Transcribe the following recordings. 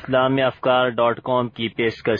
islamifkar.com की पेशकश।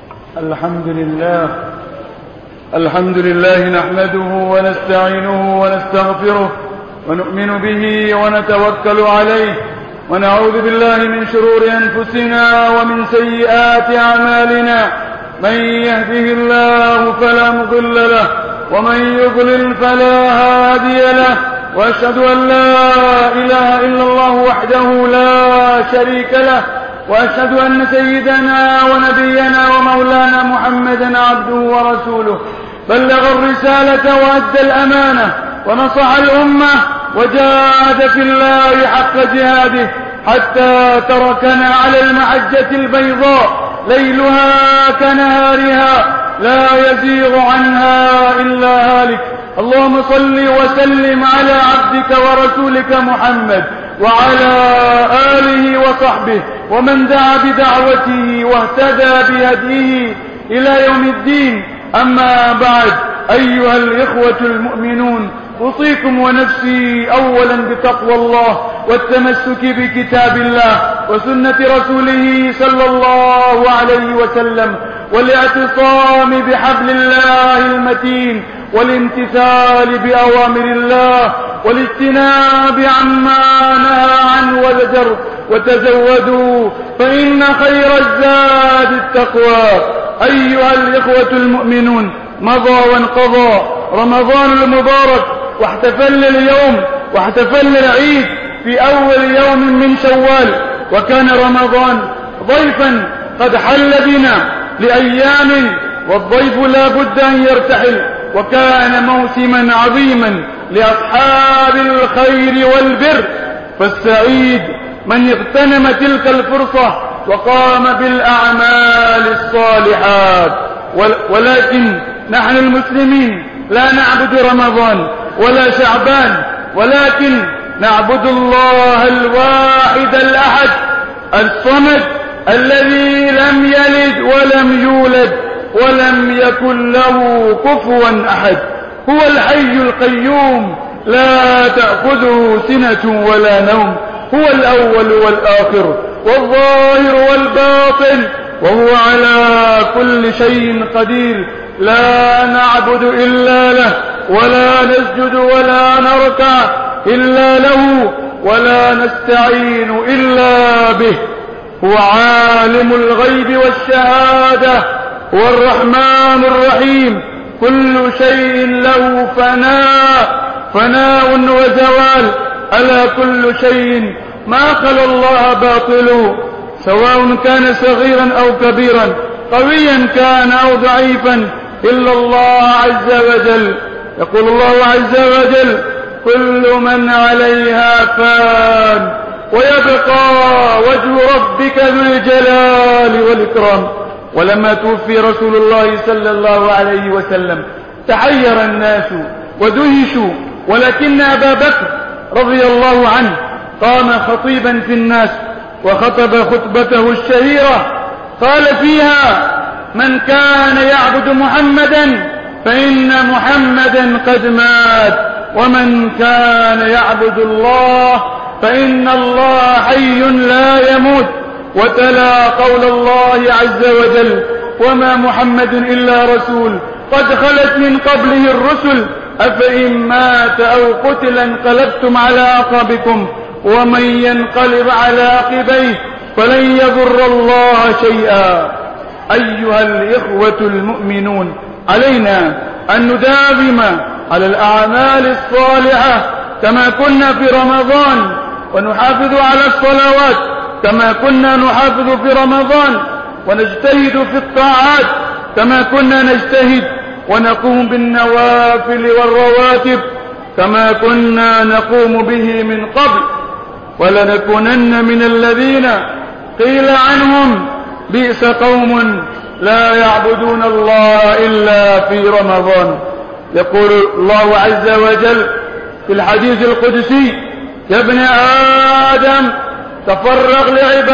الحمد لله نحمده ونستعينه ونستغفره ونؤمن به ونتوكل عليه ونعوذ بالله من شرور أنفسنا ومن سيئات أعمالنا. من يهده الله فلا مضل له ومن يضلل فلا هادي له، وأشهد أن لا إله إلا الله وحده لا شريك له، وأشهد أن سيدنا ونبينا ومولانا محمدا عبده ورسوله. بلغ الرسالة وأدى الأمانة ونصح الأمة وجاهد في الله حق جهاده حتى تركنا على المحجة البيضاء ليلها كنهارها لا يزيغ عنها إلا هالك. اللهم صل وسلم على عبدك ورسولك محمد وعلى آله وصحبه ومن دعا بدعوته واهتدى بهديه إلى يوم الدين. أما بعد، أيها الإخوة المؤمنون، أوصيكم ونفسي أولا بتقوى الله والتمسك بكتاب الله وسنة رسوله صلى الله عليه وسلم، والاعتصام بحبل الله المتين، والامتثال بأوامر الله، والاجتناب عما نهى عنه وزجر. وتزودوا فإن خير الزاد التقوى. أيها الإخوة المؤمنون، مضى وانقضى رمضان المبارك، واحتفل العيد في أول يوم من شوال، وكان رمضان ضيفا قد حل بنا لأيام، والضيف لا بد أن يرتحل، وكان موسما عظيما لأصحاب الخير والبر. فالسعيد من اغتنم تلك الفرصة وقام بالأعمال الصالحات. ولكن نحن المسلمين لا نعبد رمضان ولا شعبان، ولكن نعبد الله الواحد الأحد الصمد الذي لم يلد ولم يولد ولم يكن له كفوا أحد. هو الحي القيوم لا تأخذه سنة ولا نوم، هو الأول والآخر والظاهر والباطن، وهو على كل شيء قدير. لا نعبد إلا له، ولا نسجد ولا نركع إلا له، ولا نستعين إلا به. هو عالم الغيب والشهادة، هو الرحمن الرحيم. كل شيء له فناء وزوال. ألا كل شيء ما خلا الله باطل، سواء كان صغيرا أو كبيرا، قويا كان أو ضعيفا، إلا الله عز وجل. يقول الله عز وجل: كل من عليها فان ويبقى وجه ربك ذو الجلال والإكرام. ولما توفي رسول الله صلى الله عليه وسلم تحير الناس ودهشوا، ولكن أبا بكر رضي الله عنه قام خطيبا في الناس وخطب خطبته الشهيرة، قال فيها: من كان يعبد محمدا فإن محمدا قد مات، ومن كان يعبد الله فإن الله حي لا يموت. وتلا قول الله عز وجل: وما محمد إلا رسول قد خلت من قبله الرسل أفإن مات أو قتل انقلبتم على أعقابكم ومن ينقلب على عقبيه فلن يضر الله شيئا. أيها الإخوة المؤمنون، علينا أن نداوم على الأعمال الصالحة كما كنا في رمضان، ونحافظ على الصلوات كما كنا نحافظ في رمضان، ونجتهد في الطاعات كما كنا نجتهد، ونقوم بالنوافل والرواتب كما كنا نقوم به من قبل. ولنكونن من الذين قيل عنهم: بئس قوم لا يعبدون الله إلا في رمضان. يقول الله عز وجل في الحديث القدسي: يا ابن آدم تفرغ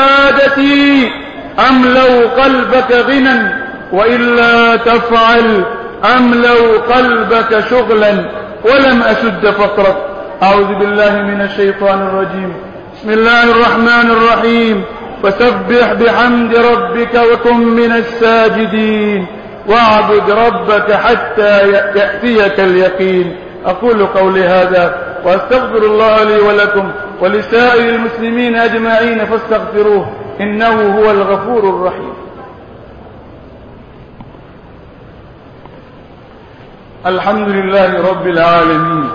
لعبادتي أملأ قلبك غنى، وإلا تفعل أملأ قلبك شغلا ولم أسد فقرك. أعوذ بالله من الشيطان الرجيم. بسم الله الرحمن الرحيم. فسبح بحمد ربك وكن من الساجدين واعبد ربك حتى يأتيك اليقين. أقول قولي هذا وأستغفر الله لي ولكم ولسائر المسلمين أجمعين فاستغفروه إنه هو الغفور الرحيم. الحمد لله رب العالمين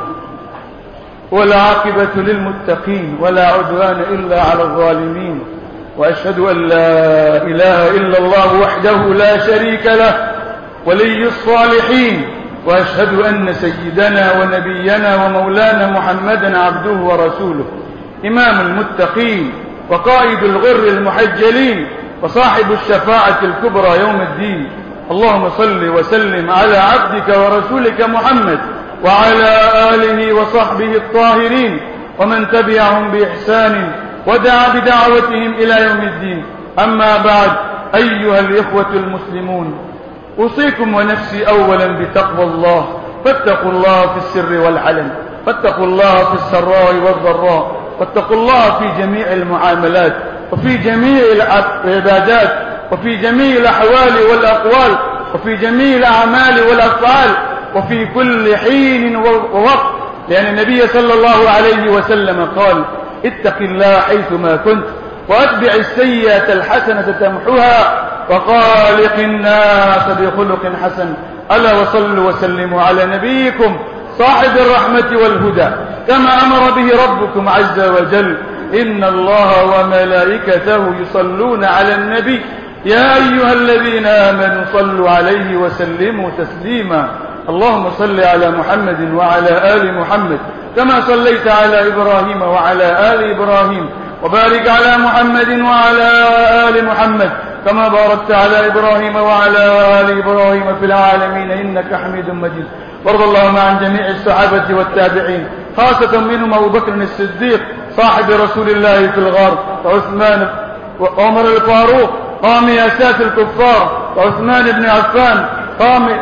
والعاقبة للمتقين ولا عدوان إلا على الظالمين، وأشهد أن لا إله إلا الله وحده لا شريك له ولي الصالحين، وأشهد أن سيدنا ونبينا ومولانا محمدا عبده ورسوله إمام المتقين وقائد الغر المحجلين وصاحب الشفاعة الكبرى يوم الدين. اللهم صل وسلم على عبدك ورسولك محمد وعلى آله وصحبه الطاهرين ومن تبعهم بإحسان ودعا بدعوتهم إلى يوم الدين. أما بعد، أيها الإخوة المسلمون، أوصيكم ونفسي أولا بتقوى الله، فاتقوا الله في السر والعلن، فاتقوا الله في السراء والضراء، فاتقوا الله في جميع المعاملات وفي جميع العبادات وفي جميع الأحوال والأقوال وفي جميع الأعمال والأفعال وفي كل حين ووقت، لأن النبي صلى الله عليه وسلم قال: اتق الله حيثما كنت وأتبع السيئة الحسنة تمحها وخالق الناس بخلق حسن. ألا وصلوا وسلموا على نبيكم صاحب الرحمة والهدى كما أمر به ربكم عز وجل: إن الله وملائكته يصلون على النبي يا أيها الذين آمنوا صلوا عليه وسلموا تسليما. اللهم صل على محمد وعلى آل محمد كما صليت على إبراهيم وعلى آل إبراهيم، وبارك على محمد وعلى آل محمد كما باركت على إبراهيم وعلى آل إبراهيم في العالمين إنك حميد مجيد. وارض اللهم عن جميع الصحابة والتابعين، خاصة منهم أبو بكر الصديق صاحب رسول الله في الغار، وعثمان وعمر الفاروق قامي أساس الكفار، وعثمان بن عفان قامي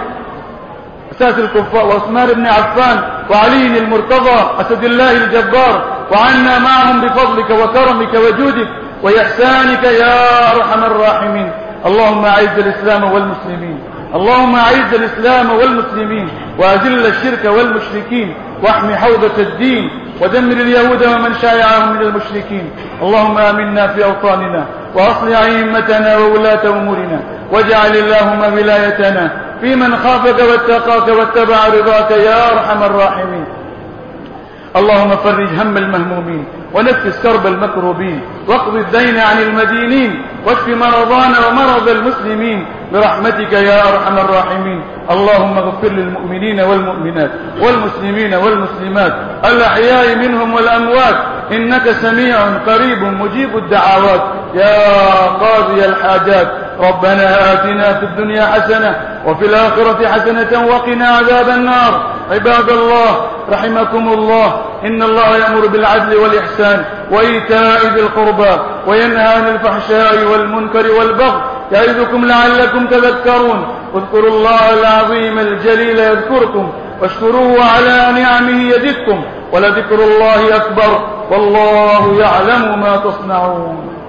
أساس الكفار، وعثمان بن عفان وعلي المرتضى أسد الله الجبار، وعنا معهم بفضلك وكرمك وجودك وإحسانك يا أرحم الراحمين. اللهم أعز الإسلام والمسلمين، اللهم أعز الإسلام والمسلمين وأذل الشرك والمشركين واحمي حوضة الدين ودمر اليهود ومن شايعهم من المشركين. اللهم آمنا في أوطاننا وأصلح أئمتنا وولاة أمورنا، واجعل اللهم ولايتنا في من خافك واتقاك واتبع رضاك يا أرحم الراحمين. اللهم فرج هم المهمومين ونفس كرب المكروبين واقض الدين عن المدينين واشف مرضانا ومرض المسلمين برحمتك يا أرحم الراحمين. اللهم اغفر للمؤمنين والمؤمنات والمسلمين والمسلمات الأحياء منهم والأموات إنك سميع قريب مجيب الدعوات يا قاضي الحاجات. ربنا آتنا في الدنيا حسنة وفي الآخرة حسنة وقنا عذاب النار. عباد الله رحمكم الله، إن الله يأمر بالعدل والإحسان وإيتاء ذي القربى وينهى عن الفحشاء والمنكر والبغي يعظكم لعلكم تذكرون. اذكروا الله العظيم الجليل يذكركم واشكروه على نعمه يزدكم ولذكر الله أكبر والله يعلم ما تصنعون.